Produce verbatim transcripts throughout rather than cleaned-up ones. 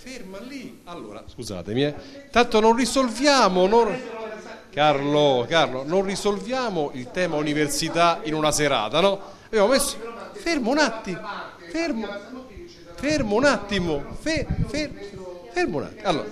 ferma lì. Allora, scusatemi, eh. Tanto non risolviamo, non... Carlo, Carlo, non risolviamo il tema università in una serata, no? Abbiamo messo... Fermo un attimo, fermo, fermo un attimo, fer, fer, fermo un attimo. Allora,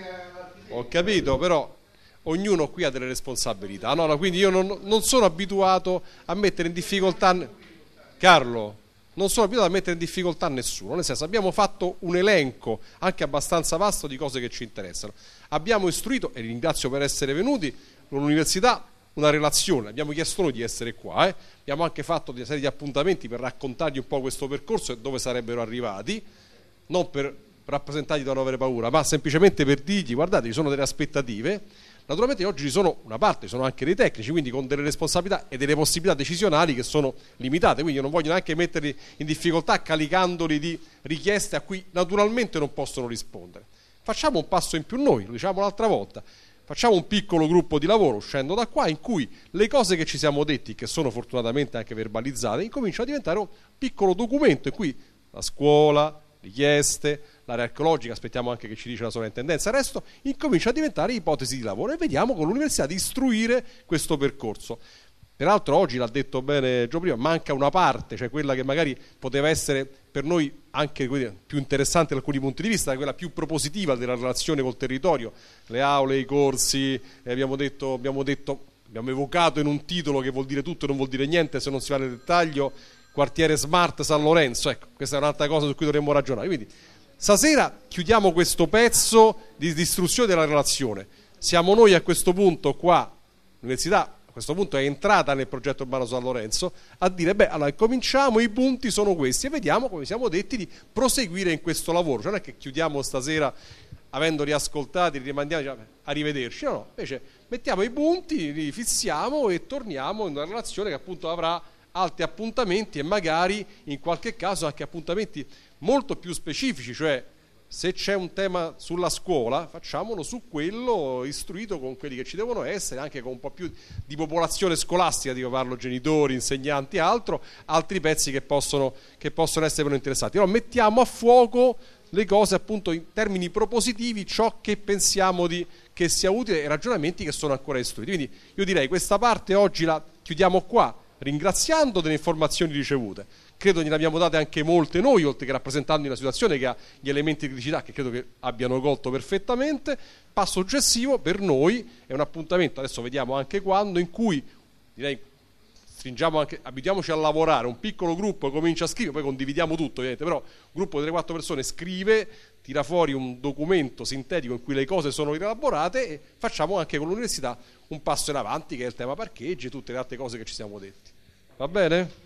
ho capito, però ognuno qui ha delle responsabilità, no? No, quindi io non, non sono abituato a mettere in difficoltà... Carlo... non sono abituato a mettere in difficoltà nessuno, nel senso abbiamo fatto un elenco anche abbastanza vasto di cose che ci interessano, abbiamo istruito, e ringrazio per essere venuti, l'università una relazione, abbiamo chiesto noi di essere qua, eh? Abbiamo anche fatto una serie di appuntamenti per raccontargli un po' questo percorso e dove sarebbero arrivati, non per rappresentargli da non avere paura, ma semplicemente per dirgli guardate, ci sono delle aspettative. Naturalmente oggi ci sono una parte, ci sono anche dei tecnici, quindi con delle responsabilità e delle possibilità decisionali che sono limitate, quindi io non voglio neanche metterli in difficoltà caricandoli di richieste a cui naturalmente non possono rispondere. Facciamo un passo in più noi, lo diciamo l'altra volta, facciamo un piccolo gruppo di lavoro uscendo da qua in cui le cose che ci siamo detti, che sono fortunatamente anche verbalizzate, incominciano a diventare un piccolo documento in cui la scuola, richieste, l'area archeologica, aspettiamo anche che ci dice la sovrintendenza, il resto incomincia a diventare ipotesi di lavoro e vediamo con l'università di istruire questo percorso. Peraltro oggi l'ha detto bene Gio prima, manca una parte, cioè quella che magari poteva essere per noi anche più interessante da alcuni punti di vista, quella più propositiva della relazione col territorio, le aule, i corsi, eh, abbiamo detto, abbiamo detto, abbiamo evocato in un titolo che vuol dire tutto e non vuol dire niente se non si va nel dettaglio, quartiere smart San Lorenzo, ecco, questa è un'altra cosa su cui dovremmo ragionare. Quindi stasera chiudiamo questo pezzo di istruzione della relazione. Siamo noi a questo punto qua, l'università a questo punto è entrata nel progetto urbano San Lorenzo, a dire beh, allora cominciamo, i punti sono questi e vediamo, come siamo detti, di proseguire in questo lavoro. Cioè non è che chiudiamo stasera avendo riascoltati, rimandiamo, diciamo, arrivederci, no, no, invece mettiamo i punti, li fissiamo e torniamo in una relazione che appunto avrà altri appuntamenti e magari in qualche caso anche appuntamenti molto più specifici, cioè se c'è un tema sulla scuola facciamolo su quello, istruito con quelli che ci devono essere, anche con un po' più di popolazione scolastica, dico, parlo genitori, insegnanti e altro, altri pezzi che possono, che possono essere meno interessanti. Allora mettiamo a fuoco le cose appunto in termini propositivi, ciò che pensiamo di, che sia utile e ragionamenti che sono ancora istruiti. Quindi io direi questa parte oggi la chiudiamo qua, ringraziando delle informazioni ricevute. Credo gliene abbiamo date anche molte noi, oltre che rappresentando una situazione che ha gli elementi di criticità che credo che abbiano colto perfettamente. Passo successivo per noi è un appuntamento, adesso vediamo anche quando, in cui direi stringiamo anche, abituiamoci a lavorare, un piccolo gruppo comincia a scrivere, poi condividiamo tutto ovviamente, però un gruppo di tre quattro persone scrive, tira fuori un documento sintetico in cui le cose sono rielaborate e facciamo anche con l'università un passo in avanti che è il tema parcheggi e tutte le altre cose che ci siamo detti. Va bene?